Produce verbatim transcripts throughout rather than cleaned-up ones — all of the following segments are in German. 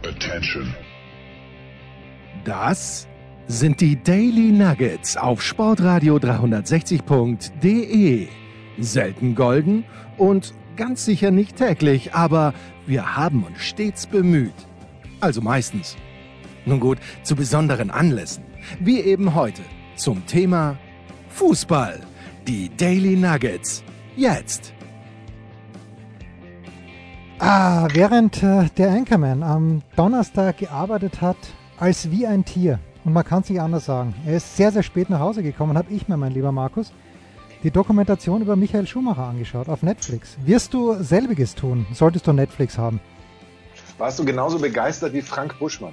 Attention. Das sind die Daily Nuggets auf Sportradio dreihundertsechzig Punkt de. Selten golden und ganz sicher nicht täglich, aber wir haben uns stets bemüht. Also meistens. Nun gut, zu besonderen Anlässen, wie eben heute, zum Thema Fußball. Die Daily Nuggets. Jetzt. Ah, während äh, der Anchorman am Donnerstag gearbeitet hat, als wie ein Tier, und man kann es nicht anders sagen, er ist sehr, sehr spät nach Hause gekommen, habe ich mir, mein lieber Markus, die Dokumentation über Michael Schumacher angeschaut auf Netflix. Wirst du selbiges tun, solltest du Netflix haben? Warst du genauso begeistert wie Frank Buschmann?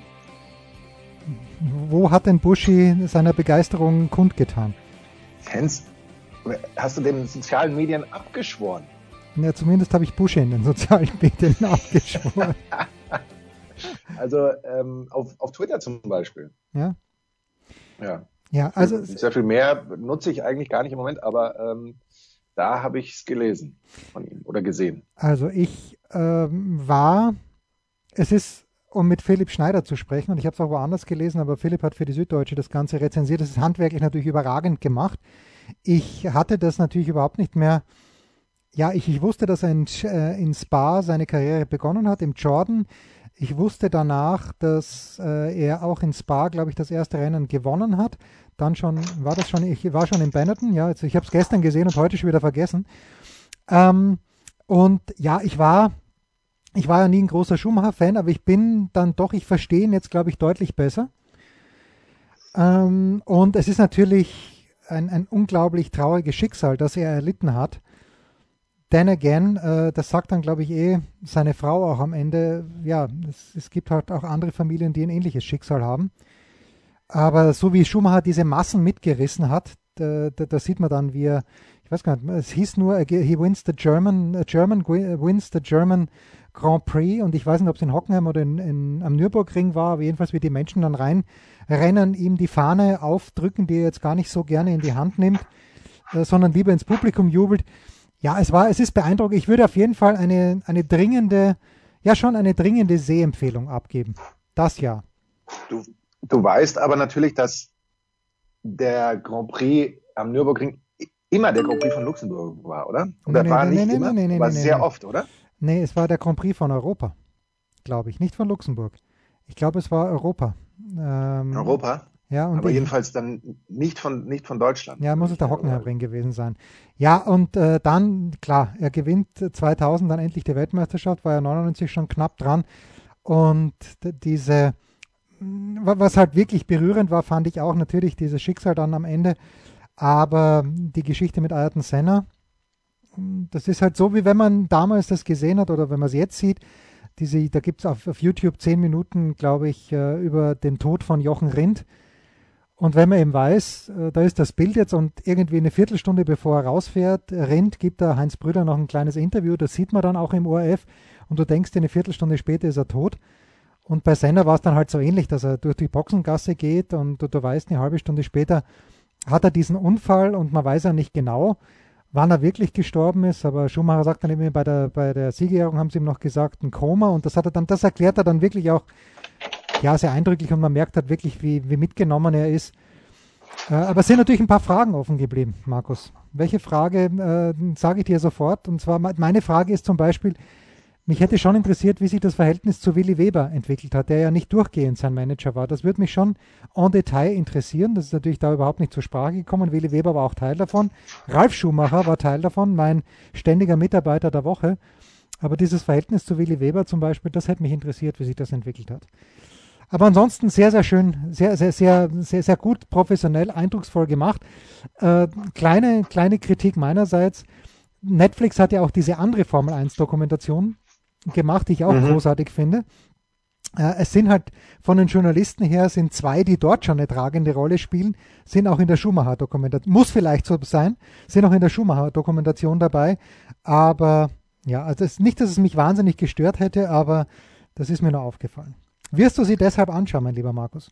Wo hat denn Buschi seiner Begeisterung kundgetan? Hans, hast du den sozialen Medien abgeschworen? Ja, zumindest habe ich Buschi in den sozialen Medien abgeschworen. Also ähm, auf, auf Twitter zum Beispiel. Ja. Ja. Ja, also sehr viel mehr nutze ich eigentlich gar nicht im Moment, aber ähm, da habe ich es gelesen von ihm oder gesehen. Also ich ähm, war, es ist, um mit Philipp Schneider zu sprechen, und ich habe es auch woanders gelesen, aber Philipp hat für die Süddeutsche das Ganze rezensiert. Das ist handwerklich natürlich überragend gemacht. Ich hatte das natürlich überhaupt nicht mehr. Ja, ich, ich wusste, dass er in, äh, in Spa seine Karriere begonnen hat, im Jordan. Ich wusste danach, dass äh, er auch in Spa, glaube ich, das erste Rennen gewonnen hat. Dann schon, war das schon, ich war schon in Benetton, ja, also ich habe es gestern gesehen und heute schon wieder vergessen. Ähm, und ja, ich war, ich war ja nie ein großer Schumacher-Fan, aber ich bin dann doch, ich verstehe ihn jetzt, glaube ich, deutlich besser. Ähm, und es ist natürlich ein, ein unglaublich trauriges Schicksal, das er erlitten hat. Then again, äh, das sagt dann, glaube ich, eh seine Frau auch am Ende. Ja, es, es gibt halt auch andere Familien, die ein ähnliches Schicksal haben. Aber so wie Schumacher diese Massen mitgerissen hat, da, da, da sieht man dann, wie er, ich weiß gar nicht, es hieß nur, he wins the German, German wins the German Grand Prix, und ich weiß nicht, ob es in Hockenheim oder in, in, am Nürburgring war, aber jedenfalls wie die Menschen dann reinrennen, ihm die Fahne aufdrücken, die er jetzt gar nicht so gerne in die Hand nimmt, äh, sondern lieber ins Publikum jubelt. Ja, es war, es ist beeindruckend. Ich würde auf jeden Fall eine, eine dringende, ja schon eine dringende Sehempfehlung abgeben. Das ja. Du, du weißt aber natürlich, dass der Grand Prix am Nürburgring immer der Grand Prix von Luxemburg war, oder? Oder nee, war nee, nicht nee, immer, nee, nee, aber nee, sehr nee. oft, oder? Nee, es war der Grand Prix von Europa, glaube ich, nicht von Luxemburg. Ich glaube, es war Europa. Ähm, Europa? Ja, und aber ich, jedenfalls dann nicht von, nicht von Deutschland. Ja, muss es der Hockenheimring gewesen sein. Ja, und äh, dann, klar, er gewinnt zweitausend dann endlich die Weltmeisterschaft, war ja neunundneunzig schon knapp dran. Und d- diese, was halt wirklich berührend war, fand ich auch natürlich dieses Schicksal dann am Ende. Aber die Geschichte mit Ayrton Senna, das ist halt so, wie wenn man damals das gesehen hat oder wenn man es jetzt sieht. Diese, da gibt es auf, auf YouTube zehn Minuten, glaube ich, äh, über den Tod von Jochen Rindt. Und wenn man eben weiß, äh, da ist das Bild jetzt, und irgendwie eine Viertelstunde bevor er rausfährt, Rindt, gibt da Heinz Brüder noch ein kleines Interview, das sieht man dann auch im O R F, und du denkst, eine Viertelstunde später ist er tot. Und bei Senna war es dann halt so ähnlich, dass er durch die Boxengasse geht, und du, du weißt, eine halbe Stunde später hat er diesen Unfall, und man weiß ja nicht genau, wann er wirklich gestorben ist, aber Schumacher sagt dann eben bei der, bei der Siegerehrung, haben sie ihm noch gesagt, ein Koma, und das hat er dann, das erklärt er dann wirklich auch, ja, sehr eindrücklich, und man merkt halt wirklich, wie, wie mitgenommen er ist. Äh, aber es sind natürlich ein paar Fragen offen geblieben, Markus. Welche Frage äh, sage ich dir sofort? Und zwar, meine Frage ist zum Beispiel, mich hätte schon interessiert, wie sich das Verhältnis zu Willi Weber entwickelt hat, der ja nicht durchgehend sein Manager war. Das würde mich schon en Detail interessieren. Das ist natürlich da überhaupt nicht zur Sprache gekommen. Willi Weber war auch Teil davon. Ralf Schumacher war Teil davon, mein ständiger Mitarbeiter der Woche. Aber dieses Verhältnis zu Willi Weber zum Beispiel, das hätte mich interessiert, wie sich das entwickelt hat. Aber ansonsten sehr, sehr schön, sehr, sehr, sehr, sehr, sehr gut, professionell, eindrucksvoll gemacht. Äh, kleine, kleine Kritik meinerseits. Netflix hat ja auch diese andere Formel eins Dokumentation gemacht, die ich auch mhm. großartig finde. Äh, es sind halt von den Journalisten her, sind zwei, die dort schon eine tragende Rolle spielen, sind auch in der Schumacher-Dokumentation, muss vielleicht so sein, sind auch in der Schumacher-Dokumentation dabei. Aber ja, also es, nicht, dass es mich wahnsinnig gestört hätte, aber das ist mir nur aufgefallen. Wirst du sie deshalb anschauen, mein lieber Markus?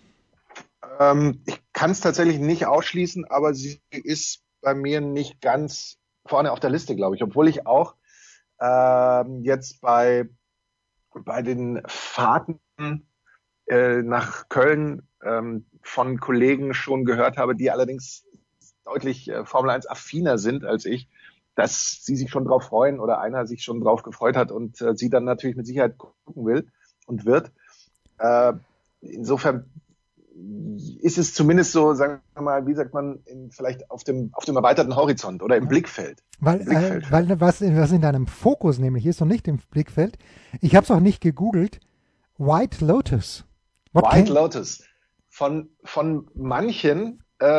Ähm, ich kann es tatsächlich nicht ausschließen, aber sie ist bei mir nicht ganz vorne auf der Liste, glaube ich. Obwohl ich auch ähm, jetzt bei bei den Fahrten äh, nach Köln ähm, von Kollegen schon gehört habe, die allerdings deutlich äh, Formel eins affiner sind als ich, dass sie sich schon drauf freuen oder einer sich schon drauf gefreut hat und äh, sie dann natürlich mit Sicherheit gucken will und wird. Äh, insofern ist es zumindest so, sagen wir mal, wie sagt man, in, vielleicht auf dem auf dem erweiterten Horizont oder im ja. Blickfeld. Weil, Im Blickfeld äh, weil was, was in deinem Fokus nämlich ist und nicht im Blickfeld, ich habe es auch nicht gegoogelt, White Lotus. What White can... Lotus. Von, von manchen,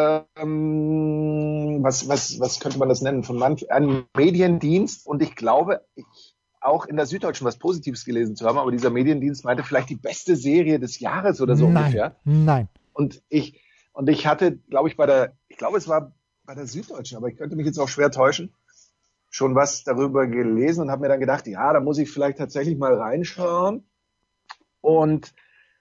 ähm, was, was, was könnte man das nennen? Von manchen, einem Mediendienst, und ich glaube, ich auch in der Süddeutschen was Positives gelesen zu haben, aber dieser Mediendienst meinte vielleicht die beste Serie des Jahres oder so nein, ungefähr. Nein. Und ich, und ich hatte, glaube ich, bei der, ich glaube, es war bei der Süddeutschen, aber ich könnte mich jetzt auch schwer täuschen, schon was darüber gelesen und habe mir dann gedacht, ja, da muss ich vielleicht tatsächlich mal reinschauen. Und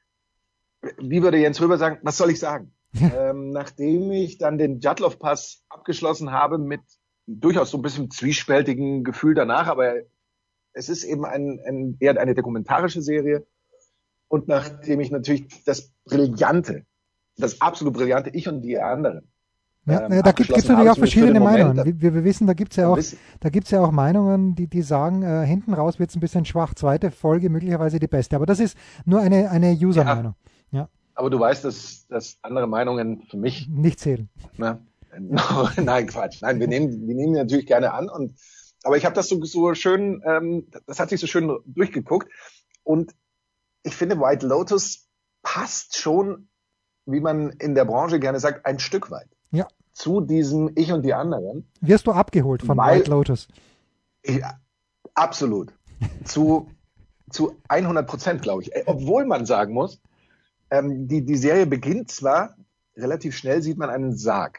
wie würde Jens Röber sagen, was soll ich sagen? ähm, nachdem ich dann den Djatlov-Pass abgeschlossen habe mit durchaus so ein bisschen zwiespältigen Gefühl danach, aber es ist eben ein, ein, eher eine dokumentarische Serie. Und nachdem ich natürlich das Brillante, das absolut Brillante, ich und die anderen, ja, ähm, da gibt es natürlich auch verschiedene Meinungen. Moment, wir, wir wissen, da gibt es ja auch, da gibt's ja auch Meinungen, die, die sagen, äh, hinten raus wird es ein bisschen schwach, zweite Folge möglicherweise die beste. Aber das ist nur eine, eine User-Meinung. Ja, ja. Aber du weißt, dass, dass andere Meinungen für mich nicht zählen. Na, nein, Quatsch. Nein, wir nehmen, wir nehmen die natürlich gerne an. Und aber ich habe das so, so schön, ähm, das hat sich so schön durchgeguckt. Und ich finde, White Lotus passt schon, wie man in der Branche gerne sagt, ein Stück weit. Ja. Zu diesem Ich und die anderen. Wirst du abgeholt von weil, White Lotus? Ich, absolut. zu, zu hundert Prozent, glaube ich. Obwohl man sagen muss, ähm, die, die Serie beginnt zwar, relativ schnell sieht man einen Sarg.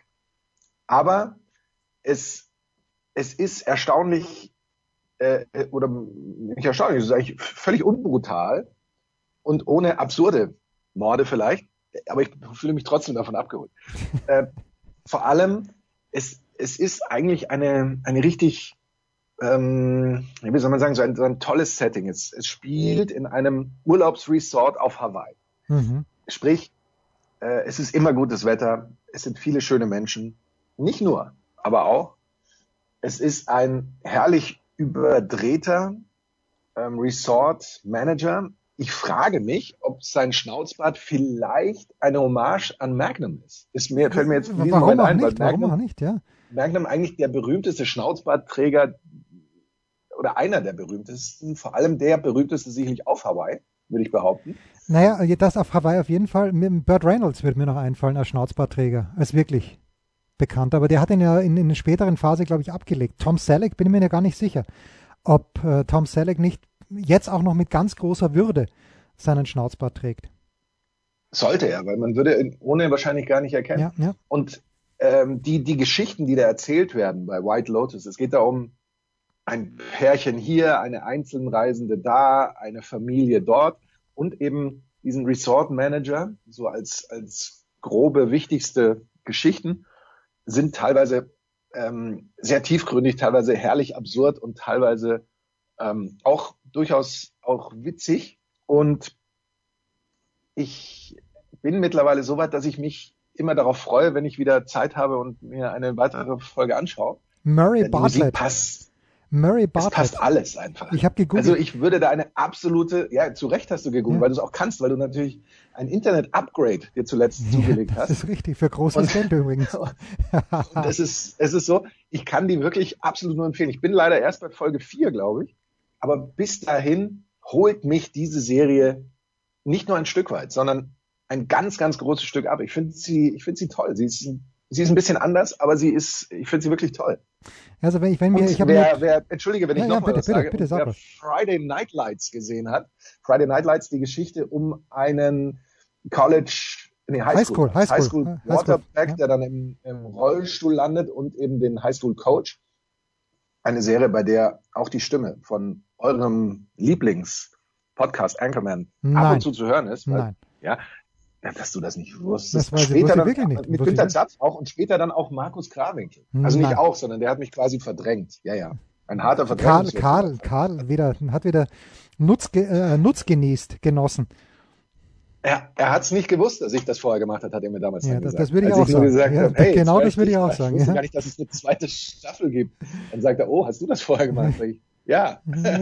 Aber es, es ist erstaunlich, äh, oder nicht erstaunlich, es ist eigentlich völlig unbrutal und ohne absurde Morde vielleicht, aber ich fühle mich trotzdem davon abgeholt. äh, vor allem, es, es ist eigentlich eine, eine richtig, ähm, wie soll man sagen, so ein, so ein tolles Setting. Es, es spielt in einem Urlaubsresort auf Hawaii. Mhm. Sprich, äh, es ist immer gutes Wetter, es sind viele schöne Menschen, nicht nur, aber auch. Es ist ein herrlich überdrehter ähm, Resort-Manager. Ich frage mich, ob sein Schnauzbart vielleicht eine Hommage an Magnum ist. Ist mir, fällt mir jetzt in diesem Warum Moment auch ein, nicht? weil Magnum, Warum auch nicht, ja. Magnum eigentlich der berühmteste Schnauzbartträger oder einer der berühmtesten, vor allem der berühmteste sicherlich auf Hawaii, würde ich behaupten. Naja, das auf Hawaii auf jeden Fall. Burt Reynolds wird mir noch einfallen als Schnauzbartträger, als wirklich bekannt. Aber der hat ihn ja in, in der späteren Phase, glaube ich, abgelegt. Tom Selleck, bin ich mir ja gar nicht sicher, ob äh, Tom Selleck nicht jetzt auch noch mit ganz großer Würde seinen Schnauzbart trägt. Sollte er, weil man würde ihn ohne wahrscheinlich gar nicht erkennen. Ja, ja. Und ähm, die, die Geschichten, die da erzählt werden bei White Lotus, es geht da um ein Pärchen hier, eine Einzelreisende da, eine Familie dort und eben diesen Resort Manager, so als, als grobe, wichtigste Geschichten, sind teilweise ähm, sehr tiefgründig, teilweise herrlich absurd und teilweise ähm, auch durchaus auch witzig. Und ich bin mittlerweile so weit, dass ich mich immer darauf freue, wenn ich wieder Zeit habe und mir eine weitere Folge anschaue. Murray Die Bartlett. Musik passt. Murray Bartlett. Es passt alles einfach. Ich habe gegoogelt. Also ich würde da eine absolute, ja, zu Recht hast du gegoogelt, ja. Weil du es auch kannst, weil du natürlich ein Internet-Upgrade dir zuletzt ja, zugelegt hast. Das ist richtig, für großes Geld übrigens. Und es ist, es ist so, ich kann die wirklich absolut nur empfehlen. Ich bin leider erst bei Folge vier, glaube ich. Aber bis dahin holt mich diese Serie nicht nur ein Stück weit, sondern ein ganz, ganz großes Stück ab. Ich finde sie, ich finde sie toll. Sie ist, sie ist ein bisschen anders, aber sie ist, ich finde sie wirklich toll. Also wenn ich, wenn wir, ich habe wer, wer, entschuldige, wenn ja, ich noch ja, mal bitte, was bitte, sage, bitte, sag wer was. Friday Night Lights gesehen hat, Friday Night Lights, die Geschichte um einen College, nee, Highschool, Highschool, Highschool, Highschool Highschool Quarterback, ja. der dann im, im Rollstuhl landet und eben den Highschool Coach. Eine Serie, bei der auch die Stimme von eurem Lieblings-Podcast Anchorman Nein. ab und zu zu hören ist. Weil, Nein. Ja, dass du das nicht wusstest. Das weiß ich, später wusste dann, wirklich nicht. mit Wusste Günter ich Zapf auch und später dann auch Markus Krawinkel. Also Nein. nicht auch, sondern der hat mich quasi verdrängt. Ja, ja. Ein harter Karl, Verteidigungswechsel. Karl, Karl wieder, hat wieder Nutz, äh, Nutz genießt, genossen. Er, er hat es nicht gewusst, dass ich das vorher gemacht habe, hat er mir damals Ja, dann das, gesagt. das würde ich Als auch ich nur sagen. gesagt Ja, habe, hey, genau jetzt das würde ich auch ich sagen. Ich wusste Ja. gar nicht, dass es eine zweite Staffel gibt. Dann sagt er, oh, hast du das vorher gemacht? Sag ich, ja.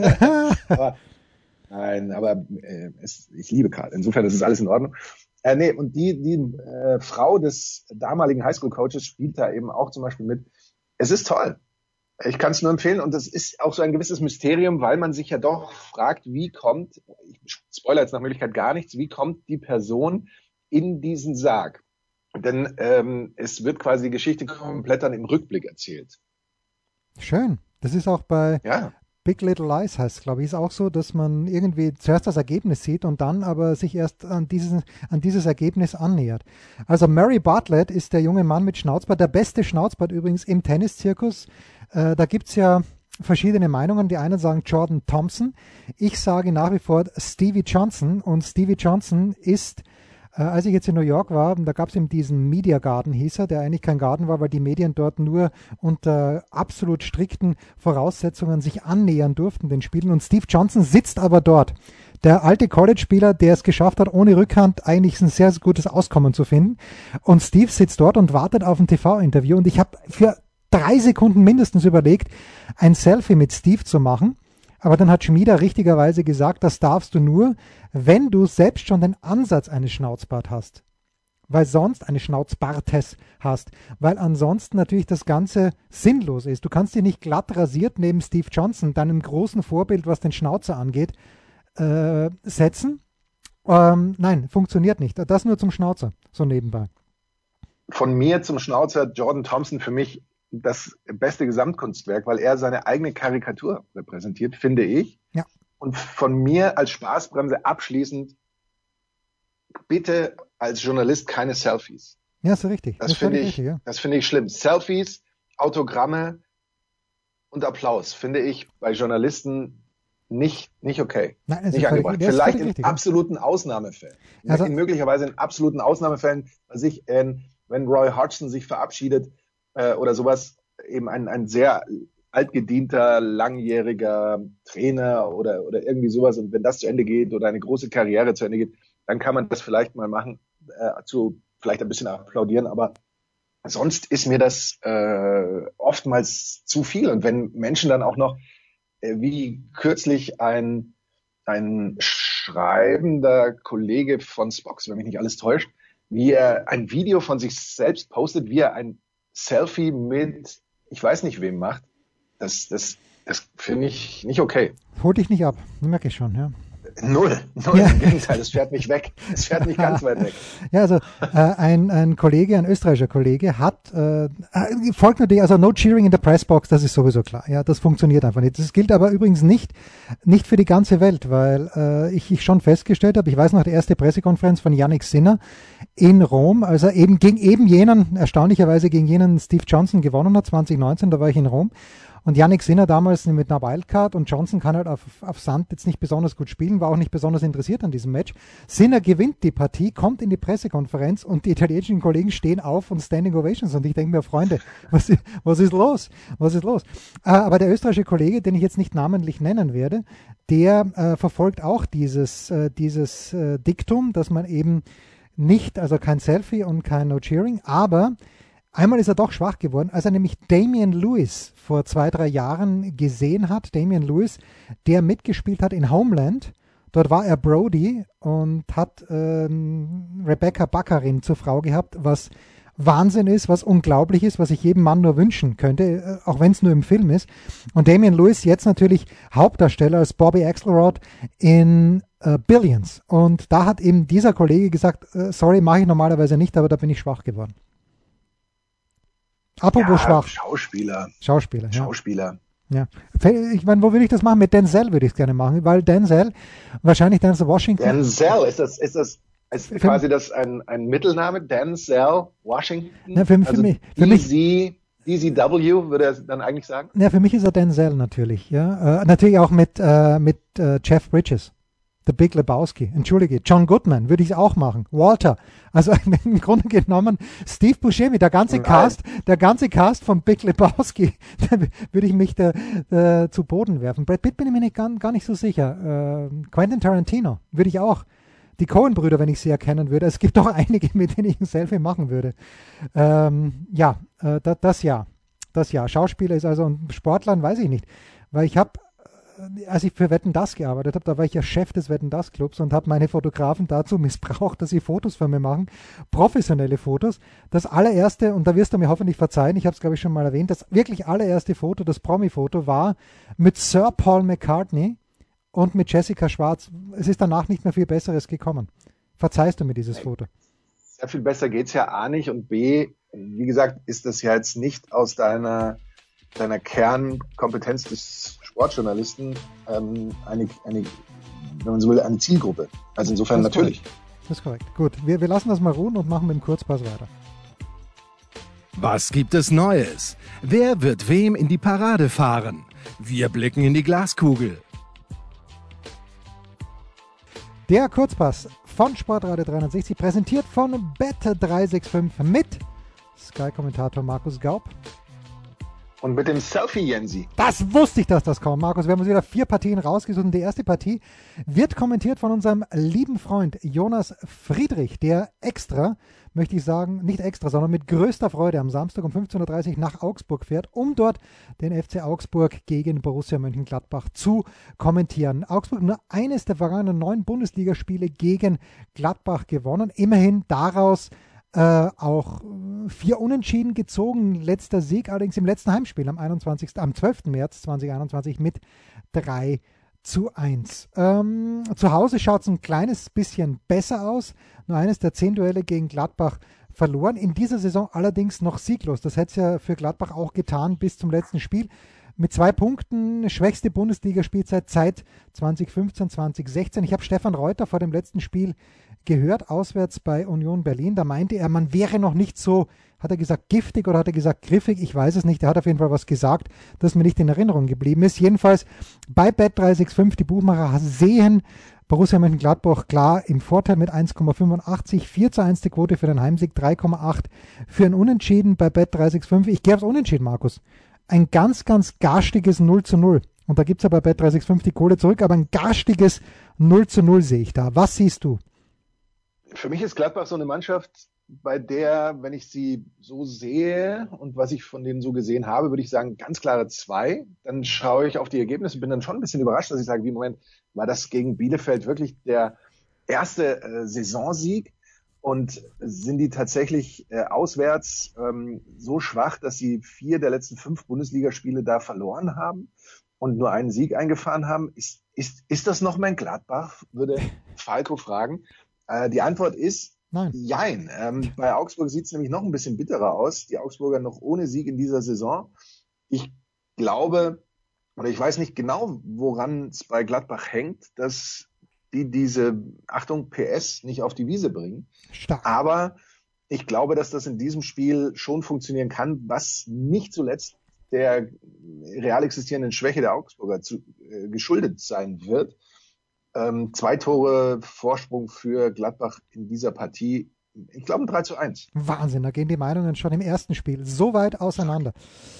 aber, nein, aber äh, es, ich liebe Karl. Insofern ist es alles in Ordnung. Äh, nee, und die, die äh, Frau des damaligen Highschool-Coaches spielt da eben auch zum Beispiel mit. Es ist toll. Ich kann es nur empfehlen und das ist auch so ein gewisses Mysterium, weil man sich ja doch fragt, wie kommt, ich spoilere jetzt nach Möglichkeit gar nichts, wie kommt die Person in diesen Sarg? Denn ähm, es wird quasi die Geschichte komplett dann im Rückblick erzählt. Schön. Das ist auch bei Ja. Big Little Lies heißt es, glaube ich, ist auch so, dass man irgendwie zuerst das Ergebnis sieht und dann aber sich erst an dieses, an dieses Ergebnis annähert. Also Murray Bartlett ist der junge Mann mit Schnauzbart, der beste Schnauzbart übrigens im Tenniszirkus. Äh, da gibt's ja verschiedene Meinungen. Die einen sagen Jordan Thompson. Ich sage nach wie vor Stevie Johnson und Stevie Johnson ist Äh, als ich jetzt in New York war, da gab es eben diesen Media Garden, hieß er, der eigentlich kein Garten war, weil die Medien dort nur unter absolut strikten Voraussetzungen sich annähern durften, den Spielen. Und Steve Johnson sitzt aber dort. Der alte College-Spieler, der es geschafft hat, ohne Rückhand eigentlich ein sehr, sehr gutes Auskommen zu finden. Und Steve sitzt dort und wartet auf ein T V-Interview. Und ich habe für drei Sekunden mindestens überlegt, ein Selfie mit Steve zu machen. Aber dann hat Schmieder richtigerweise gesagt, das darfst du nur, wenn du selbst schon den Ansatz eines Schnauzbart hast. Weil sonst eine Schnauzbartes hast. Weil ansonsten natürlich das Ganze sinnlos ist. Du kannst dich nicht glatt rasiert neben Steve Johnson, deinem großen Vorbild, was den Schnauzer angeht, äh, setzen. Ähm, nein, funktioniert nicht. Das nur zum Schnauzer, so nebenbei. Von mir zum Schnauzer Jordan Thompson für mich das beste Gesamtkunstwerk, weil er seine eigene Karikatur repräsentiert, finde ich. Ja. Und von mir als Spaßbremse abschließend, bitte als Journalist keine Selfies. Ja, ist richtig. Das, das finde ich, richtig, ja. das finde ich schlimm. Selfies, Autogramme und Applaus finde ich bei Journalisten nicht, nicht okay. Nein, nicht angebracht. Völlig, Vielleicht in richtig, absoluten Ausnahmefällen. Also, in möglicherweise in absoluten Ausnahmefällen, also ich, äh, wenn Roy Hodgson sich verabschiedet, oder sowas, eben ein, ein sehr altgedienter, langjähriger Trainer oder, oder irgendwie sowas. Und wenn das zu Ende geht oder eine große Karriere zu Ende geht, dann kann man das vielleicht mal machen, äh, zu vielleicht ein bisschen applaudieren. Aber sonst ist mir das äh, oftmals zu viel. Und wenn Menschen dann auch noch, äh, wie kürzlich ein, ein schreibender Kollege von Spox, wenn mich nicht alles täuscht, wie er ein Video von sich selbst postet, wie er ein Selfie mit, ich weiß nicht wem macht, das, das, das finde ich nicht okay. Hol dich nicht ab, merke ich schon, ja. Null, null, ja. Im Gegenteil, es fährt nicht weg, es fährt nicht ganz weit weg. Ja, also äh, ein, ein Kollege, ein österreichischer Kollege hat, äh, folgt natürlich, also no cheering in the press box, das ist sowieso klar, ja, das funktioniert einfach nicht. Das gilt aber übrigens nicht, nicht für die ganze Welt, weil äh, ich, ich schon festgestellt habe, ich weiß noch, die erste Pressekonferenz von Jannik Sinner in Rom, als er eben gegen eben jenen, erstaunlicherweise gegen jenen Steve Johnson gewonnen hat, zwanzig neunzehn, da war ich in Rom. Und Jannik Sinner damals mit einer Wildcard und Johnson kann halt auf, auf Sand jetzt nicht besonders gut spielen, war auch nicht besonders interessiert an diesem Match. Sinner gewinnt die Partie, kommt in die Pressekonferenz und die italienischen Kollegen stehen auf und Standing Ovations. Und ich denke mir, Freunde, was, was ist los? Was ist los? Äh, aber der österreichische Kollege, den ich jetzt nicht namentlich nennen werde, der äh, verfolgt auch dieses, äh, dieses äh, Diktum, dass man eben nicht, also kein Selfie und kein No Cheering, aber einmal ist er doch schwach geworden, als er nämlich Damian Lewis vor zwei, drei Jahren gesehen hat. Damian Lewis, der mitgespielt hat in Homeland. Dort war er Brody und hat ähm, Rebecca Baccarin zur Frau gehabt, was Wahnsinn ist, was unglaublich ist, was ich jedem Mann nur wünschen könnte, auch wenn es nur im Film ist. Und Damian Lewis jetzt natürlich Hauptdarsteller als Bobby Axelrod in äh, Billions. Und da hat eben dieser Kollege gesagt, äh, sorry, mache ich normalerweise nicht, aber da bin ich schwach geworden. Apropos ja, schwach. Schauspieler. Schauspieler, ja. Schauspieler. Ja. Ich meine, wo würde ich das machen? Mit Denzel würde ich es gerne machen, weil Denzel, wahrscheinlich Denzel Washington. Denzel, ist das, ist das, ist für, quasi das ein, ein Mittelname? Denzel Washington? Na, für, für also mich, für D Z, D Z W würde er dann eigentlich sagen? Ja, für mich ist er Denzel natürlich, ja. Äh, natürlich auch mit, äh, mit äh, Jeff Bridges. The Big Lebowski, entschuldige, John Goodman würde ich es auch machen, Walter, also im Grunde genommen Steve Buscemi, der ganze Nein. Cast, der ganze Cast von Big Lebowski, da würde ich mich da, da zu Boden werfen. Brad Pitt bin ich mir nicht, gar, gar nicht so sicher. Äh, Quentin Tarantino würde ich auch. Die Coen-Brüder, wenn ich sie erkennen würde. Es gibt doch einige, mit denen ich ein Selfie machen würde. Ähm, ja, äh, da, das ja, das ja. Schauspieler ist also ein Sportler, weiß ich nicht, weil ich habe als ich für Wetten, dass gearbeitet habe, da war ich ja Chef des Wetten, dass Clubs und habe meine Fotografen dazu missbraucht, dass sie Fotos für mich machen, professionelle Fotos. Das allererste, und da wirst du mir hoffentlich verzeihen, ich habe es glaube ich schon mal erwähnt, das wirklich allererste Foto, das Promi-Foto war mit Sir Paul McCartney und mit Jessica Schwarz. Es ist danach nicht mehr viel Besseres gekommen. Verzeihst du mir dieses Foto? Sehr viel besser geht's ja A nicht und B, wie gesagt, ist das ja jetzt nicht aus deiner, deiner Kernkompetenz des Sportjournalisten ähm, eine, eine, wenn man so will, eine Zielgruppe. Also insofern das natürlich. Korrekt. Das ist korrekt. Gut, wir, wir lassen das mal ruhen und machen mit dem Kurzpass weiter. Was gibt es Neues? Wer wird wem in die Parade fahren? Wir blicken in die Glaskugel. Der Kurzpass von Sportradio dreihundertsechzig, präsentiert von Bet drei sechs fünf mit Sky-Kommentator Markus Gaub. Und mit dem Selfie, Jensi. Das wusste ich, dass das kommt, Markus. Wir haben uns wieder vier Partien rausgesucht und die erste Partie wird kommentiert von unserem lieben Freund Jonas Friedrich, der extra, möchte ich sagen, nicht extra, sondern mit größter Freude am Samstag um fünfzehn Uhr dreißig nach Augsburg fährt, um dort den F C Augsburg gegen Borussia Mönchengladbach zu kommentieren. Augsburg nur eines der vergangenen neun Bundesligaspiele gegen Gladbach gewonnen. Immerhin daraus Äh, auch vier Unentschieden gezogen. Letzter Sieg allerdings im letzten Heimspiel am einundzwanzigsten am zwölften März zweitausendeinundzwanzig mit drei zu eins. Ähm, zu Hause schaut es ein kleines bisschen besser aus. Nur eines der zehn Duelle gegen Gladbach verloren. In dieser Saison allerdings noch sieglos. Das hätte es ja für Gladbach auch getan bis zum letzten Spiel. Mit zwei Punkten, schwächste Bundesligaspielzeit seit zwanzig fünfzehn, zwanzig sechzehn. Ich habe Stefan Reuter vor dem letzten Spiel gehört, auswärts bei Union Berlin. Da meinte er, man wäre noch nicht so, hat er gesagt, giftig oder hat er gesagt griffig? Ich weiß es nicht. Er hat auf jeden Fall was gesagt, das mir nicht in Erinnerung geblieben ist. Jedenfalls bei Bet drei sechs fünf, die Buchmacher sehen Borussia Mönchengladbach klar im Vorteil mit eins Komma fünfundachtzig, vier zu eins die Quote für den Heimsieg, drei Komma acht für ein Unentschieden bei Bet drei sechs fünf. Ich gehe aufs Unentschieden, Markus. Ein ganz, ganz garstiges null zu null. Und da gibt es ja bei Bet drei sechs fünf die Kohle zurück, aber ein garstiges null zu null sehe ich da. Was siehst du? Für mich ist Gladbach so eine Mannschaft, bei der, wenn ich sie so sehe und was ich von denen so gesehen habe, würde ich sagen, ganz klare zwei. Dann schaue ich auf die Ergebnisse und bin dann schon ein bisschen überrascht, dass ich sage, wie Moment, war das gegen Bielefeld wirklich der erste äh, Saisonsieg? Und sind die tatsächlich äh, auswärts ähm, so schwach, dass sie vier der letzten fünf Bundesligaspiele da verloren haben und nur einen Sieg eingefahren haben? Ist, ist, ist das noch mein Gladbach? Würde Falco fragen. Äh, die Antwort ist Nein. Jein. Ähm, bei Augsburg sieht es nämlich noch ein bisschen bitterer aus. Die Augsburger noch ohne Sieg in dieser Saison. Ich glaube, oder ich weiß nicht genau, woran es bei Gladbach hängt, dass die diese, Achtung, P S nicht auf die Wiese bringen. Stark. Aber ich glaube, dass das in diesem Spiel schon funktionieren kann, was nicht zuletzt der real existierenden Schwäche der Augsburger zu, äh, geschuldet sein wird. Ähm, zwei Tore Vorsprung für Gladbach in dieser Partie. Ich glaube, ein drei zu eins. Wahnsinn, da gehen die Meinungen schon im ersten Spiel so weit auseinander.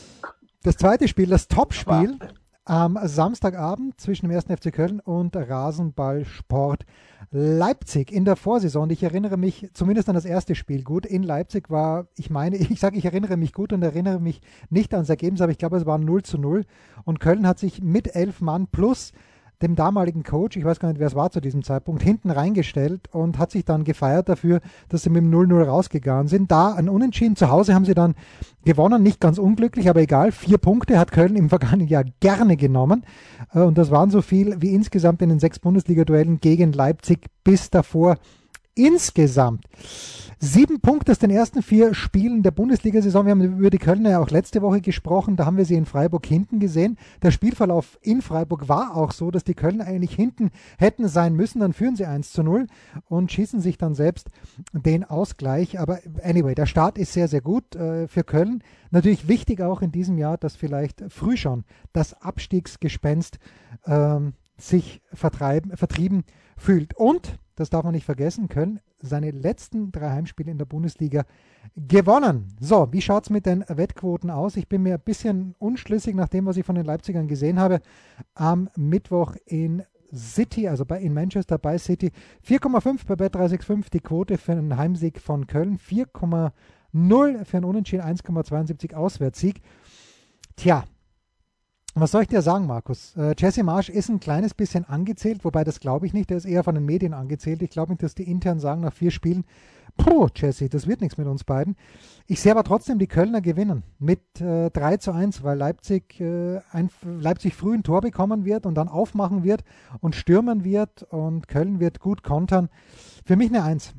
Das zweite Spiel, das Topspiel am Samstagabend zwischen dem ersten F C Köln und Rasenballsport Leipzig in der Vorsaison. Und ich erinnere mich zumindest an das erste Spiel gut. In Leipzig war, ich meine, ich sage, ich erinnere mich gut und erinnere mich nicht ans Ergebnis, aber ich glaube, es war null zu null. Und Köln hat sich mit elf Mann plus dem damaligen Coach, ich weiß gar nicht, wer es war zu diesem Zeitpunkt, hinten reingestellt und hat sich dann gefeiert dafür, dass sie mit dem null null rausgegangen sind. Da ein Unentschieden, zu Hause haben sie dann gewonnen, nicht ganz unglücklich, aber egal, vier Punkte hat Köln im vergangenen Jahr gerne genommen und das waren so viel wie insgesamt in den sechs Bundesliga-Duellen gegen Leipzig bis davor insgesamt. Sieben Punkte aus den ersten vier Spielen der Bundesliga-Saison. Wir haben über die Kölner ja auch letzte Woche gesprochen. Da haben wir sie in Freiburg hinten gesehen. Der Spielverlauf in Freiburg war auch so, dass die Kölner eigentlich hinten hätten sein müssen. Dann führen sie eins zu null und schießen sich dann selbst den Ausgleich. Aber anyway, der Start ist sehr, sehr gut äh, für Köln. Natürlich wichtig auch in diesem Jahr, dass vielleicht früh schon das Abstiegsgespenst ähm, sich vertreiben, vertrieben fühlt. Und, das darf man nicht vergessen, Köln seine letzten drei Heimspiele in der Bundesliga gewonnen. So, wie schaut es mit den Wettquoten aus? Ich bin mir ein bisschen unschlüssig nach dem, was ich von den Leipzigern gesehen habe. Am Mittwoch in City, also bei, in Manchester bei City, vier Komma fünf bei Bet drei sechs fünf, die Quote für einen Heimsieg von Köln, vier Komma null für einen Unentschieden, eins Komma zweiundsiebzig Auswärtssieg. Tja, was soll ich dir sagen, Markus? Äh, Jesse Marsch ist ein kleines bisschen angezählt, wobei das glaube ich nicht, der ist eher von den Medien angezählt. Ich glaube nicht, dass die intern sagen nach vier Spielen, puh, Jesse, das wird nichts mit uns beiden. Ich sehe aber trotzdem die Kölner gewinnen mit äh, drei zu eins, weil Leipzig, äh, ein, Leipzig früh ein Tor bekommen wird und dann aufmachen wird und stürmen wird und Köln wird gut kontern. Für mich eine Eins.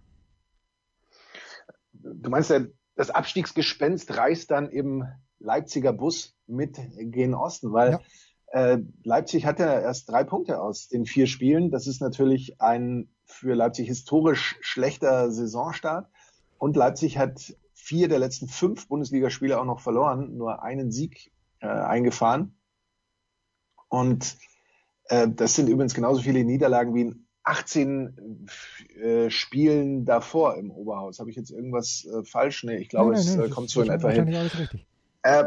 Du meinst ja, das Abstiegsgespenst reißt dann im Leipziger Bus mit gen Osten, weil ja. äh, Leipzig hat ja erst drei Punkte aus den vier Spielen. Das ist natürlich ein für Leipzig historisch schlechter Saisonstart. Und Leipzig hat vier der letzten fünf Bundesligaspiele auch noch verloren, nur einen Sieg äh, eingefahren. Und äh, das sind übrigens genauso viele Niederlagen wie in achtzehn äh, Spielen davor im Oberhaus. Habe ich jetzt irgendwas äh, falsch? Nee, ich glaube, nein, nein, es äh, kommt so in etwa hin. Alles richtig. Äh,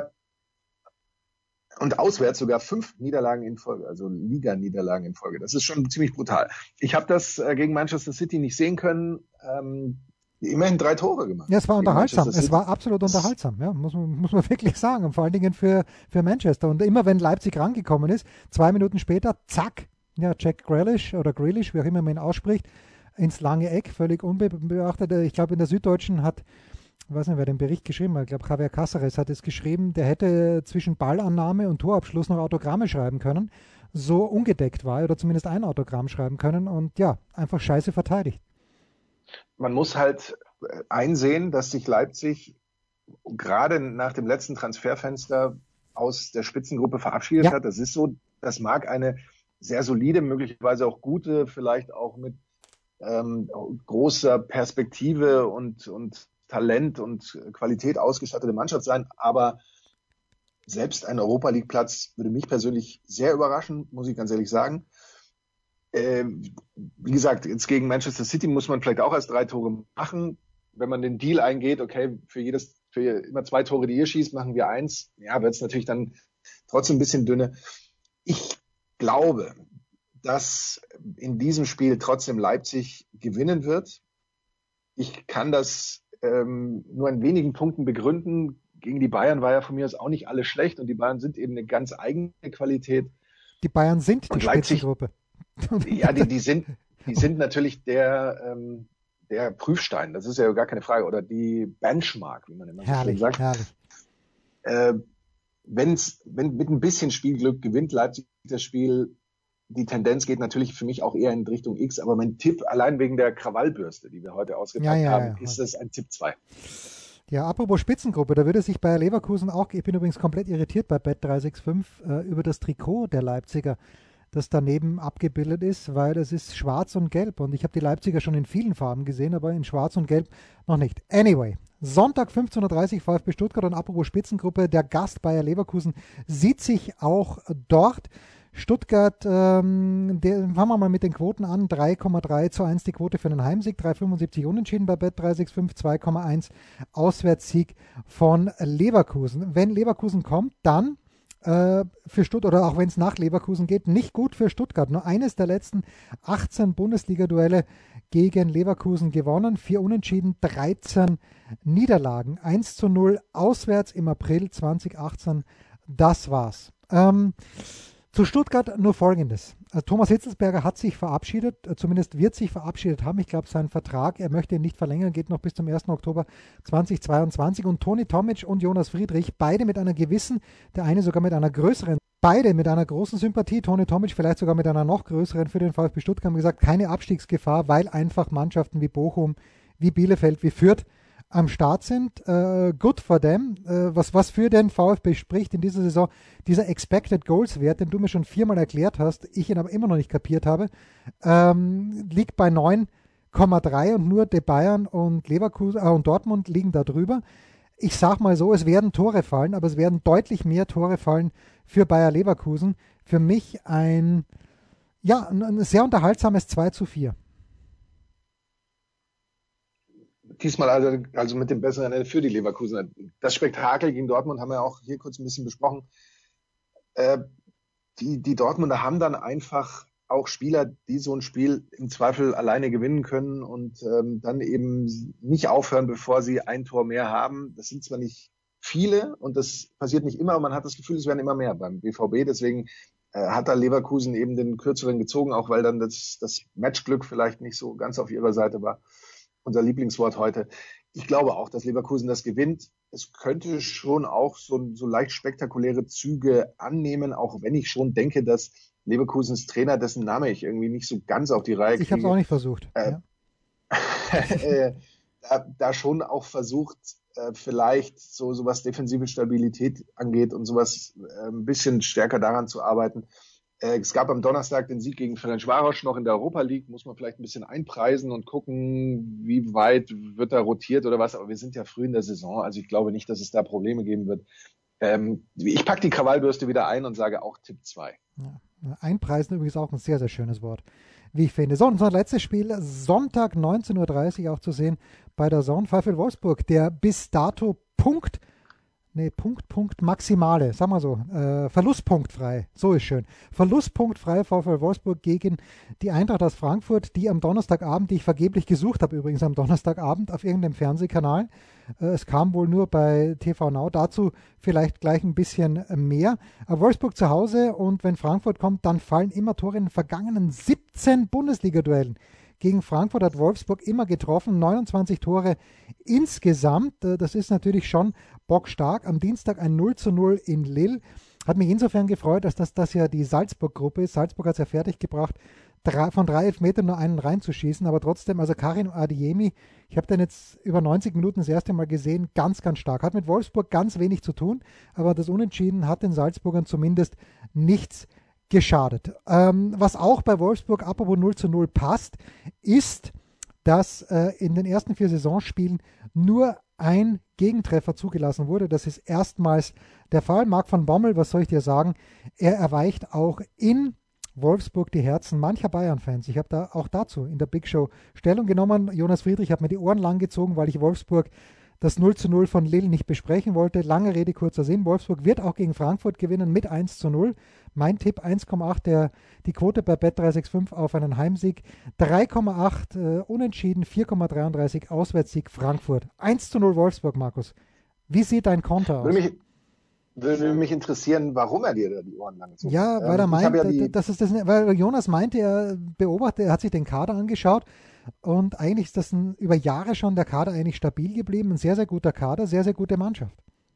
und auswärts sogar fünf Niederlagen in Folge, also Liga-Niederlagen in Folge. Das ist schon ziemlich brutal. Ich habe das äh, gegen Manchester City nicht sehen können. Ähm, immerhin drei Tore gemacht. Ja, es war unterhaltsam. Es war absolut unterhaltsam, ja, muss man, muss man wirklich sagen. Und vor allen Dingen für, für Manchester. Und immer wenn Leipzig rangekommen ist, zwei Minuten später, zack, ja, Jack Grealish oder Grealish, wie auch immer man ihn ausspricht, ins lange Eck, völlig unbeachtet. Ich glaube, in der Süddeutschen hat, ich weiß nicht, wer den Bericht geschrieben hat, ich glaube, Javier Cáceres hat es geschrieben, der hätte zwischen Ballannahme und Torabschluss noch Autogramme schreiben können. So ungedeckt war er, oder zumindest ein Autogramm schreiben können und ja, einfach scheiße verteidigt. Man muss halt einsehen, dass sich Leipzig gerade nach dem letzten Transferfenster aus der Spitzengruppe verabschiedet ja. hat. Das ist so, das mag eine sehr solide, möglicherweise auch gute, vielleicht auch mit ähm, großer Perspektive und, und Talent und Qualität ausgestattete Mannschaft sein, aber selbst ein Europa-League-Platz würde mich persönlich sehr überraschen, muss ich ganz ehrlich sagen. Ähm, wie gesagt, jetzt gegen Manchester City muss man vielleicht auch erst drei Tore machen. Wenn man den Deal eingeht, okay, für jedes, für immer zwei Tore, die ihr schießt, machen wir eins. Ja, wird es natürlich dann trotzdem ein bisschen dünne. Ich glaube, dass in diesem Spiel trotzdem Leipzig gewinnen wird. Ich kann das ähm, nur in wenigen Punkten begründen. Gegen die Bayern war ja von mir aus auch nicht alles schlecht und die Bayern sind eben eine ganz eigene Qualität. Die Bayern sind die Spitzengruppe. Ja, die, die sind, die sind natürlich der, ähm, der Prüfstein. Das ist ja gar keine Frage. Oder die Benchmark, wie man immer so schön sagt. Herrlich. Äh, wenn's, wenn mit ein bisschen Spielglück gewinnt Leipzig das Spiel. Die Tendenz geht natürlich für mich auch eher in Richtung X, aber mein Tipp, allein wegen der Krawallbürste, die wir heute ausgepackt ja, ja, haben, ja, ist das ein Tipp zwei. Ja, apropos Spitzengruppe, da würde sich bei Leverkusen auch, ich bin übrigens komplett irritiert bei Bet drei sechs fünf, äh, über das Trikot der Leipziger, das daneben abgebildet ist, weil es ist schwarz und gelb und ich habe die Leipziger schon in vielen Farben gesehen, aber in schwarz und gelb noch nicht. Anyway, Sonntag fünfzehn Uhr dreißig VfB Stuttgart und apropos Spitzengruppe, der Gast Bayer Leverkusen sieht sich auch dort. Stuttgart, ähm, der, fangen wir mal mit den Quoten an, drei Komma drei zu eins die Quote für einen Heimsieg, drei Komma fünfundsiebzig unentschieden bei Bet drei sechs fünf, zwei Komma eins Auswärtssieg von Leverkusen. Wenn Leverkusen kommt, dann äh, für Stuttgart, oder auch wenn es nach Leverkusen geht, nicht gut für Stuttgart. Nur eines der letzten achtzehn Bundesliga-Duelle gegen Leverkusen gewonnen, vier Unentschieden, dreizehn Niederlagen, eins zu null auswärts im April zwanzig achtzehn, das war's. Ähm, Zu Stuttgart nur Folgendes. Thomas Hitzelsberger hat sich verabschiedet, zumindest wird sich verabschiedet haben. Ich glaube, sein Vertrag, er möchte ihn nicht verlängern, geht noch bis zum ersten Oktober zweitausendzweiundzwanzig. Und Toni Tomic und Jonas Friedrich, beide mit einer gewissen, der eine sogar mit einer größeren, beide mit einer großen Sympathie, Toni Tomic vielleicht sogar mit einer noch größeren für den VfB Stuttgart, haben gesagt, keine Abstiegsgefahr, weil einfach Mannschaften wie Bochum, wie Bielefeld, wie Fürth am Start sind. Uh, good for them. Uh, was, was für den VfB spricht in dieser Saison, dieser Expected Goals Wert, den du mir schon viermal erklärt hast, ich ihn aber immer noch nicht kapiert habe, ähm, liegt bei neun Komma drei und nur die Bayern und Leverkusen äh, und Dortmund liegen da drüber. Ich sag mal so, es werden Tore fallen, aber es werden deutlich mehr Tore fallen für Bayer Leverkusen. Für mich ein Ja, ein, ein sehr unterhaltsames zwei zu vier. Diesmal also, also mit dem besseren Ende für die Leverkusener. Das Spektakel gegen Dortmund haben wir auch hier kurz ein bisschen besprochen. Äh, die, die Dortmunder haben dann einfach auch Spieler, die so ein Spiel im Zweifel alleine gewinnen können und ähm, dann eben nicht aufhören, bevor sie ein Tor mehr haben. Das sind zwar nicht viele und das passiert nicht immer, aber man hat das Gefühl, es werden immer mehr beim B V B. Deswegen äh, hat da Leverkusen eben den kürzeren gezogen, auch weil dann das, das Matchglück vielleicht nicht so ganz auf ihrer Seite war. Unser Lieblingswort heute. Ich glaube auch, dass Leverkusen das gewinnt. Es könnte schon auch so, so leicht spektakuläre Züge annehmen, auch wenn ich schon denke, dass Leverkusens Trainer, dessen Name ich irgendwie nicht so ganz auf die Reihe kriege. Ich habe es auch nicht versucht. Äh, ja. äh, da, da schon auch versucht, äh, vielleicht so, so was defensive Stabilität angeht und sowas äh, ein bisschen stärker daran zu arbeiten. Äh, es gab am Donnerstag den Sieg gegen Ferencváros noch in der Europa League, muss man vielleicht ein bisschen einpreisen und gucken, wie weit wird da rotiert oder was. Aber wir sind ja früh in der Saison, also ich glaube nicht, dass es da Probleme geben wird. Ähm, ich packe die Krawallbürste wieder ein und sage auch Tipp zwei. Ja. Einpreisen übrigens auch ein sehr, sehr schönes Wort, wie ich finde. So, unser letztes Spiel, Sonntag neunzehn Uhr dreißig auch zu sehen bei der Zone. VfL Wolfsburg, der bis dato Punkt, nee, Punkt, Punkt, Maximale, sagen wir so, äh, verlustpunktfrei, so ist schön. Verlustpunktfrei VfL Wolfsburg gegen die Eintracht aus Frankfurt, die am Donnerstagabend, die ich vergeblich gesucht habe übrigens am Donnerstagabend auf irgendeinem Fernsehkanal, äh, es kam wohl nur bei T V Now, dazu vielleicht gleich ein bisschen mehr. Aber Wolfsburg zu Hause und wenn Frankfurt kommt, dann fallen immer Tore in den vergangenen siebzehn Bundesliga-Duellen. Gegen Frankfurt hat Wolfsburg immer getroffen, neunundzwanzig Tore insgesamt. Das ist natürlich schon bockstark. Am Dienstag ein null zu null in Lille. Hat mich insofern gefreut, dass das, das ja die Salzburg-Gruppe ist. Salzburg hat es ja fertiggebracht, drei, von drei Elfmetern nur einen reinzuschießen. Aber trotzdem, also Karim Adeyemi, ich habe den jetzt über neunzig Minuten das erste Mal gesehen, ganz, ganz stark. Hat mit Wolfsburg ganz wenig zu tun, aber das Unentschieden hat den Salzburgern zumindest nichts geschadet. Ähm, was auch bei Wolfsburg, apropos null zu null passt, ist, dass äh, in den ersten vier Saisonspielen nur ein Gegentreffer zugelassen wurde. Das ist erstmals der Fall. Marc van Bommel, was soll ich dir sagen? Er erweicht auch in Wolfsburg die Herzen mancher Bayern-Fans. Ich habe da auch dazu in der Big Show Stellung genommen. Jonas Friedrich hat mir die Ohren lang gezogen, weil ich Wolfsburg das null zu null von Lille nicht besprechen wollte. Lange Rede, kurzer Sinn. Wolfsburg wird auch gegen Frankfurt gewinnen mit eins zu null. Mein Tipp eins Komma acht, der, die Quote bei Bet drei sechs fünf auf einen Heimsieg. drei Komma acht äh, Unentschieden, vier Komma dreiunddreißig Auswärtssieg Frankfurt. eins zu null Wolfsburg, Markus. Wie sieht dein Konter aus? Würde mich, würde mich interessieren, warum er dir da die Ohren lang zog. Ja, weil er ähm, meint, ja die... das ist das, weil Jonas meinte, er beobachtet, er hat sich den Kader angeschaut und eigentlich ist das ein, über Jahre schon der Kader eigentlich stabil geblieben. Ein sehr, sehr guter Kader, sehr, sehr gute Mannschaft.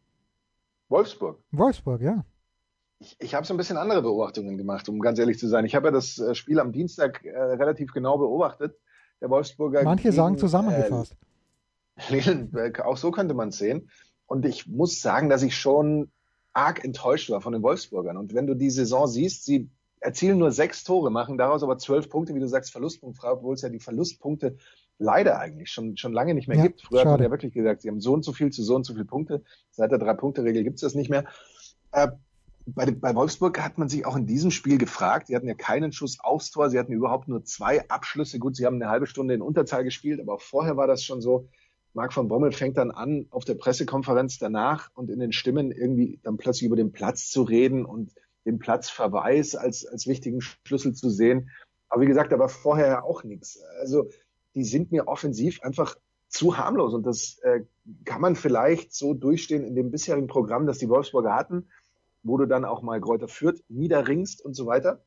Wolfsburg? Wolfsburg, ja. Ich, ich habe so ein bisschen andere Beobachtungen gemacht, um ganz ehrlich zu sein. Ich habe ja das äh, Spiel am Dienstag äh, relativ genau beobachtet. Der Wolfsburger. Manche gegen, sagen zusammengefasst. Äh, Lehlenberg, auch so könnte man es sehen. Und ich muss sagen, dass ich schon arg enttäuscht war von den Wolfsburgern. Und wenn du die Saison siehst, sie erzielen nur sechs Tore, machen daraus aber zwölf Punkte, wie du sagst, Verlustpunktfrei, obwohl es ja die Verlustpunkte leider eigentlich schon, schon lange nicht mehr ja, gibt. Früher schade. hat man ja wirklich gesagt, sie haben so und so viel zu so und so viel Punkte. Seit der Drei-Punkte-Regel gibt es das nicht mehr. Äh, Bei, bei Wolfsburg hat man sich auch in diesem Spiel gefragt, sie hatten ja keinen Schuss aufs Tor, sie hatten überhaupt nur zwei Abschlüsse. Gut, sie haben eine halbe Stunde in Unterzahl gespielt, aber auch vorher war das schon so. Marc van Bommel fängt dann an, auf der Pressekonferenz danach und in den Stimmen irgendwie dann plötzlich über den Platz zu reden und den Platzverweis als, als wichtigen Schlüssel zu sehen. Aber wie gesagt, da war vorher ja auch nichts. Also die sind mir offensiv einfach zu harmlos und das äh, kann man vielleicht so durchstehen in dem bisherigen Programm, das die Wolfsburger hatten, wo du dann auch mal Greuther Fürth niederringst und so weiter.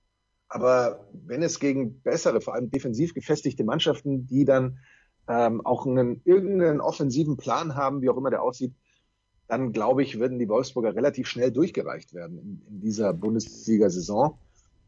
Aber wenn es gegen bessere, vor allem defensiv gefestigte Mannschaften, die dann ähm, auch einen, irgendeinen offensiven Plan haben, wie auch immer der aussieht, dann glaube ich, würden die Wolfsburger relativ schnell durchgereicht werden in, in dieser Bundesliga-Saison.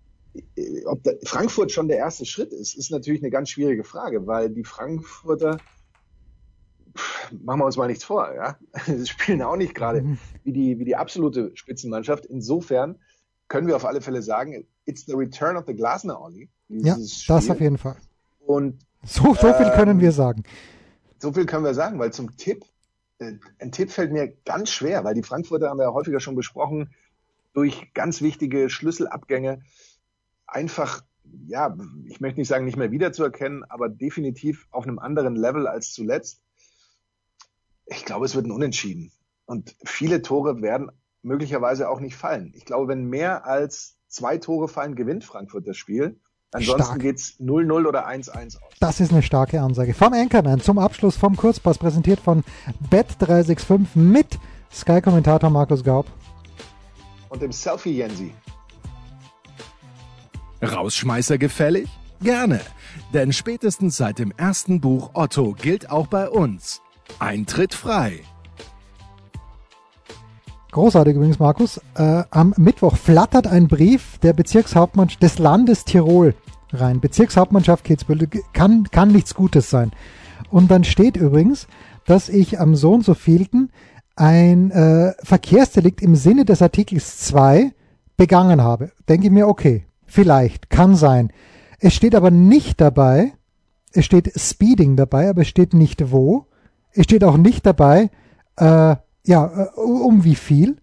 Ob da Frankfurt schon der erste Schritt ist, ist natürlich eine ganz schwierige Frage, weil die Frankfurter, machen wir uns mal nichts vor, ja, sie spielen auch nicht gerade wie die, wie die absolute Spitzenmannschaft. Insofern können wir auf alle Fälle sagen, it's the return of the Glasner Olli. Ja, Spiel. Das auf jeden Fall. Und so, so viel ähm, können wir sagen. So viel können wir sagen, weil zum Tipp, äh, ein Tipp fällt mir ganz schwer, weil die Frankfurter haben wir ja häufiger schon besprochen, durch ganz wichtige Schlüsselabgänge einfach, ja, ich möchte nicht sagen, nicht mehr wiederzuerkennen, aber definitiv auf einem anderen Level als zuletzt. Ich glaube, es wird ein Unentschieden. Und viele Tore werden möglicherweise auch nicht fallen. Ich glaube, wenn mehr als zwei Tore fallen, gewinnt Frankfurt das Spiel. Ansonsten geht es null null oder eins eins aus. Das ist eine starke Ansage. Vom Anchorman zum Abschluss vom Kurzpass, präsentiert von Bet drei sechs fünf mit Sky-Kommentator Markus Gaub. Und dem Selfie Jensi. Rausschmeißer gefällig? Gerne. Denn spätestens seit dem ersten Buch Otto gilt auch bei uns: Eintritt frei. Großartig übrigens, Markus. Äh, am Mittwoch flattert ein Brief der Bezirkshauptmannschaft des Landes Tirol rein. Bezirkshauptmannschaft Kitzbühel, kann, kann nichts Gutes sein. Und dann steht übrigens, dass ich am so und so vielten ein äh, Verkehrsdelikt im Sinne des Artikels zwei begangen habe. Denke ich mir, okay, vielleicht, kann sein. Es steht aber nicht dabei, es steht Speeding dabei, aber es steht nicht wo. Es steht auch nicht dabei, äh, ja, um wie viel?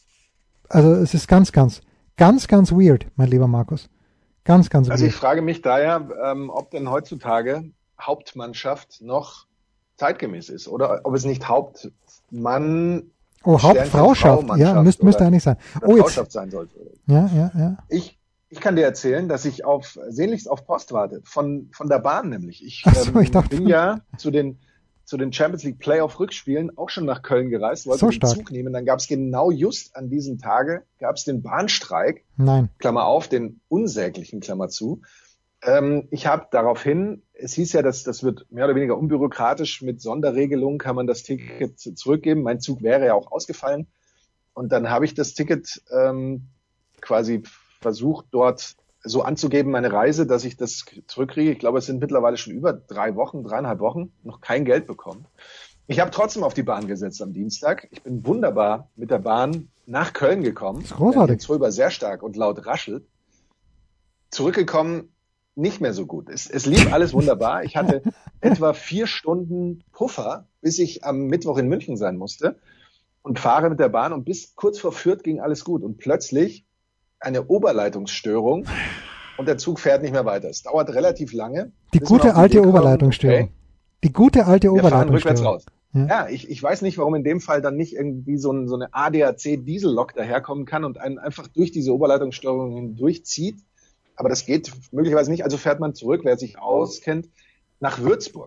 Also es ist ganz, ganz, ganz, ganz weird, mein lieber Markus. Ganz, ganz weird. Also ich frage mich daher, ähm, ob denn heutzutage Hauptmannschaft noch zeitgemäß ist oder ob es nicht Hauptmann, oh, Hauptfrauschaft, ja, müsste müsst eigentlich sein. Oh, jetzt sein sollte. Ja, ja, ja. Ich, ich kann dir erzählen, dass ich auf sehnlichst auf Post warte, von, von der Bahn nämlich. Ich, so, ähm, ich dachte, bin ja zu den zu den Champions League Playoff Rückspielen auch schon nach Köln gereist, wollte so den stark. Zug nehmen. Dann gab es genau just an diesem Tage, gab es den Bahnstreik, Nein. Klammer auf, den unsäglichen, Klammer zu. Ähm, ich habe daraufhin, es hieß ja, dass das wird mehr oder weniger unbürokratisch, mit Sonderregelungen kann man das Ticket zurückgeben. Mein Zug wäre ja auch ausgefallen. Und dann habe ich das Ticket ähm, quasi versucht, dort so anzugeben, meine Reise, dass ich das zurückkriege. Ich glaube, es sind mittlerweile schon über drei Wochen, dreieinhalb Wochen, noch kein Geld bekommen. Ich habe trotzdem auf die Bahn gesetzt am Dienstag. Ich bin wunderbar mit der Bahn nach Köln gekommen. Das ist großartig. Jetzt rüber sehr stark und laut raschelt. Zurückgekommen, nicht mehr so gut. Es, es lief alles wunderbar. Ich hatte etwa vier Stunden Puffer, bis ich am Mittwoch in München sein musste und fahre mit der Bahn und bis kurz vor Fürth ging alles gut. Und plötzlich eine Oberleitungsstörung und der Zug fährt nicht mehr weiter. Es dauert relativ lange. Die gute alte Oberleitungsstörung. Okay. Die gute alte Oberleitungsstörung. Wir fahren rückwärts raus. Ja, ja ich, ich weiß nicht, warum in dem Fall dann nicht irgendwie so, ein, so eine A D A C-Diesellok daherkommen kann und einen einfach durch diese Oberleitungsstörung hindurchzieht. Aber das geht möglicherweise nicht. Also fährt man zurück, wer sich auskennt, nach Würzburg.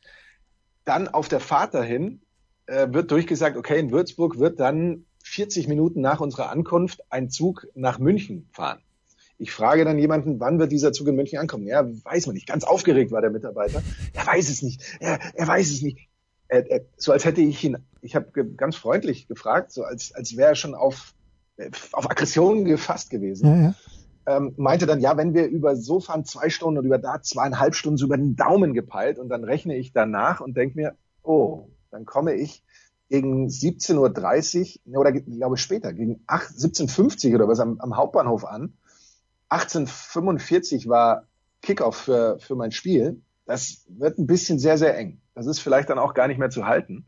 Dann auf der Fahrt dahin äh, wird durchgesagt, okay, in Würzburg wird dann vierzig Minuten nach unserer Ankunft ein Zug nach München fahren. Ich frage dann jemanden, wann wird dieser Zug in München ankommen? Ja, weiß man nicht. Ganz aufgeregt war der Mitarbeiter. Er weiß es nicht. Er, er weiß es nicht. Er, er, so als hätte ich ihn, ich habe ge, ganz freundlich gefragt, so als, als wäre er schon auf, auf Aggressionen gefasst gewesen. Ja, ja. Ähm, meinte dann, ja, wenn wir über so fahren, zwei Stunden und über da zweieinhalb Stunden so über den Daumen gepeilt und dann rechne ich danach und denke mir, oh, dann komme ich gegen siebzehn Uhr dreißig oder ich glaube später, gegen siebzehn Uhr fünfzig oder was am, am Hauptbahnhof an. achtzehn Uhr fünfundvierzig war Kickoff für, für mein Spiel. Das wird ein bisschen sehr, sehr eng. Das ist vielleicht dann auch gar nicht mehr zu halten.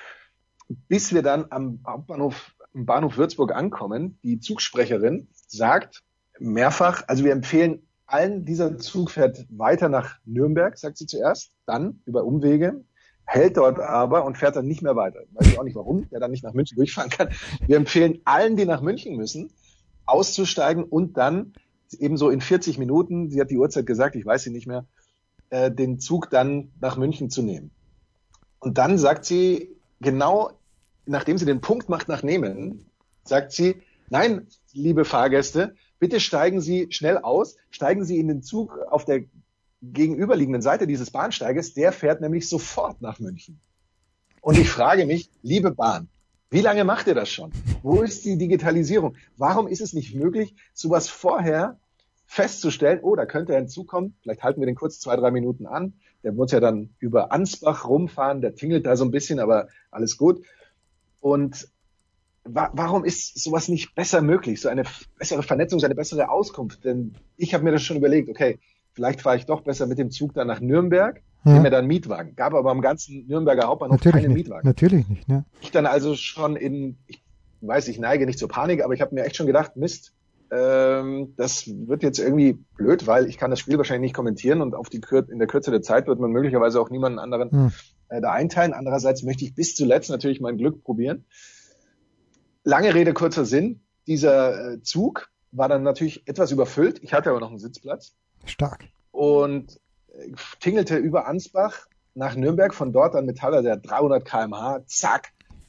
Bis wir dann am Hauptbahnhof, am Bahnhof Würzburg ankommen, die Zugsprecherin sagt mehrfach, also wir empfehlen allen, dieser Zug fährt weiter nach Nürnberg, sagt sie zuerst, dann über Umwege, hält dort aber und fährt dann nicht mehr weiter. Weiß ich auch nicht warum, der dann nicht nach München durchfahren kann. Wir empfehlen allen, die nach München müssen, auszusteigen und dann ebenso in vierzig Minuten, sie hat die Uhrzeit gesagt, ich weiß sie nicht mehr, äh, den Zug dann nach München zu nehmen. Und dann sagt sie, genau nachdem sie den Punkt macht nach Nehmen, sagt sie, nein, liebe Fahrgäste, bitte steigen Sie schnell aus, steigen Sie in den Zug auf der gegenüberliegenden Seite dieses Bahnsteiges, der fährt nämlich sofort nach München. Und ich frage mich, liebe Bahn, wie lange macht ihr das schon? Wo ist die Digitalisierung? Warum ist es nicht möglich, sowas vorher festzustellen, oh, da könnte ein Zug kommen, vielleicht halten wir den kurz zwei, drei Minuten an, der muss ja dann über Ansbach rumfahren, der tingelt da so ein bisschen, aber alles gut. Und wa- warum ist sowas nicht besser möglich, so eine f- bessere Vernetzung, so eine bessere Auskunft? Denn ich habe mir das schon überlegt, okay, vielleicht fahre ich doch besser mit dem Zug dann nach Nürnberg, Ja. nehme mir dann einen Mietwagen. Gab aber am ganzen Nürnberger Hauptbahnhof Natürlich keinen nicht. Mietwagen. Natürlich nicht. Ne? Ich dann also schon in, ich weiß, ich neige nicht zur Panik, aber ich habe mir echt schon gedacht, Mist, Ähm, das wird jetzt irgendwie blöd, weil ich kann das Spiel wahrscheinlich nicht kommentieren und auf die Kür- in der Kürze der Zeit wird man möglicherweise auch niemanden anderen hm. äh, da einteilen. Andererseits möchte ich bis zuletzt natürlich mein Glück probieren. Lange Rede, kurzer Sinn. Dieser äh, Zug war dann natürlich etwas überfüllt. Ich hatte aber noch einen Sitzplatz. Stark. Und äh, tingelte über Ansbach nach Nürnberg, von dort an Metaller, der dreihundert Kilometer pro Stunde, zack,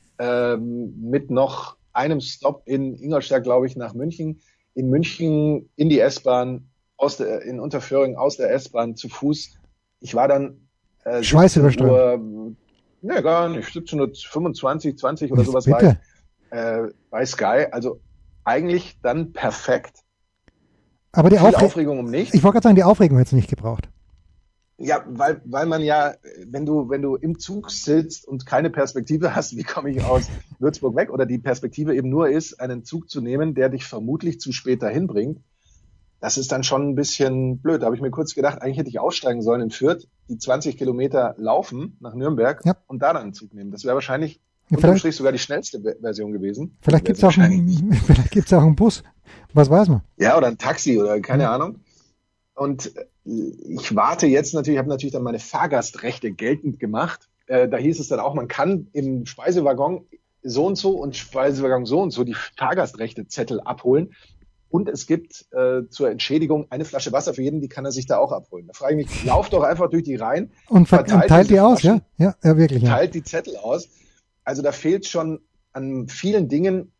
ähm, mit noch einem Stop in Ingolstadt, glaube ich, nach München. In München in die S-Bahn, aus der, in Unterföhring aus der S-Bahn zu Fuß. Ich war dann äh, Schweißüberströmt. Ne, gar nicht. siebzehn Uhr fünfundzwanzig, zwanzig oder sowas war ich, äh, bei Sky. Also eigentlich dann perfekt. Aber die Aufre- Aufregung um nichts. Ich wollte gerade sagen, die Aufregung hätte es nicht gebraucht. Ja, weil, weil man ja, wenn du, wenn du im Zug sitzt und keine Perspektive hast, wie komme ich aus Würzburg weg? Oder die Perspektive eben nur ist, einen Zug zu nehmen, der dich vermutlich zu spät dahin bringt. Das ist dann schon ein bisschen blöd. Da habe ich mir kurz gedacht, eigentlich hätte ich aussteigen sollen in Fürth, die zwanzig Kilometer laufen nach Nürnberg ja. und da dann einen Zug nehmen. Das wäre wahrscheinlich ja, unterm Strich sogar die schnellste Version gewesen. Vielleicht gibt's auch einen, vielleicht gibt's auch einen Bus. Was weiß man? Ja, oder ein Taxi oder keine mhm. Ahnung. Und ich warte jetzt natürlich, habe natürlich dann meine Fahrgastrechte geltend gemacht. Äh, da hieß es dann auch, man kann im Speisewaggon so und so und Speisewaggon so und so die Fahrgastrechte-Zettel abholen. Und es gibt äh, zur Entschädigung eine Flasche Wasser für jeden, die kann er sich da auch abholen. Da frage ich mich, lauft doch einfach durch die Reihen und verteilt, und teilt die aus, ja? Ja, ja, wirklich. Ja. Teilt die Zettel aus. Also da fehlt schon an vielen Dingen,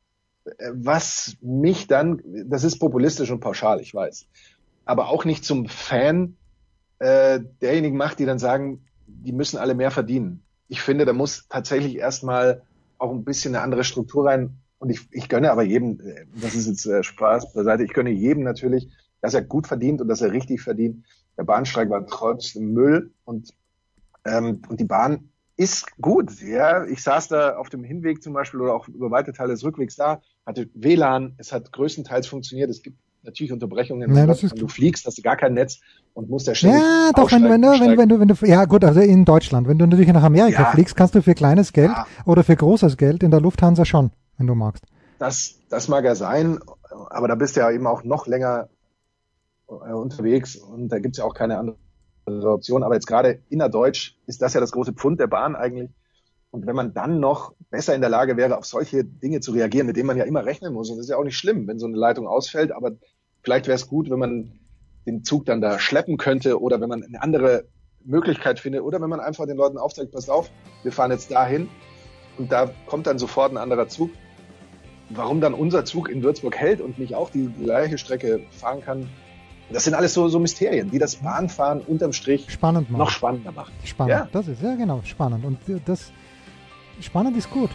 was mich dann, das ist populistisch und pauschal, ich weiß, aber auch nicht zum Fan äh, derjenigen macht, die dann sagen, die müssen alle mehr verdienen. Ich finde, da muss tatsächlich erstmal auch ein bisschen eine andere Struktur rein. Und ich, ich gönne aber jedem, das ist jetzt äh, Spaß beiseite, ich gönne jedem natürlich, dass er gut verdient und dass er richtig verdient. Der Bahnstreik war trotzdem Müll und, ähm, und die Bahn ist gut. Ja, ich saß da auf dem Hinweg zum Beispiel oder auch über weite Teile des Rückwegs da, hatte W L A N, es hat größtenteils funktioniert. Es gibt natürlich Unterbrechungen, ja, wenn du fliegst, hast du gar kein Netz und musst ja ständig Ja, doch, wenn, wenn, du, wenn, wenn, du, wenn du, ja gut, also in Deutschland, wenn du natürlich nach Amerika ja. fliegst, kannst du für kleines Geld ja. oder für großes Geld in der Lufthansa schon, wenn du magst. Das, das mag ja sein, aber da bist du ja eben auch noch länger äh, unterwegs und da gibt's ja auch keine andere Option. Aber jetzt gerade innerdeutsch ist das ja das große Pfund der Bahn eigentlich. Und wenn man dann noch besser in der Lage wäre, auf solche Dinge zu reagieren, mit denen man ja immer rechnen muss, und das ist ja auch nicht schlimm, wenn so eine Leitung ausfällt, aber vielleicht wäre es gut, wenn man den Zug dann da schleppen könnte oder wenn man eine andere Möglichkeit findet oder wenn man einfach den Leuten aufzeigt, passt auf, wir fahren jetzt dahin und da kommt dann sofort ein anderer Zug. Warum dann unser Zug in Würzburg hält und nicht auch die gleiche Strecke fahren kann, das sind alles so, so Mysterien, die das Bahnfahren unterm Strich spannend noch spannender machen. Spannend, ja. Das ist, ja genau, spannend. Und das spannend ist gut.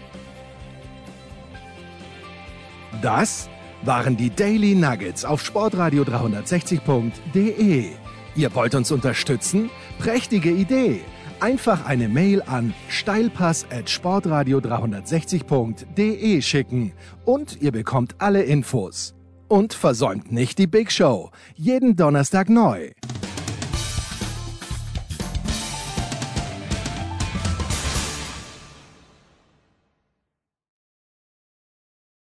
Das waren die Daily Nuggets auf sportradio dreihundertsechzig punkt de. Ihr wollt uns unterstützen? Prächtige Idee! Einfach eine Mail an steilpass at sportradio dreihundertsechzig punkt de schicken und ihr bekommt alle Infos. Und versäumt nicht die Big Show. Jeden Donnerstag neu.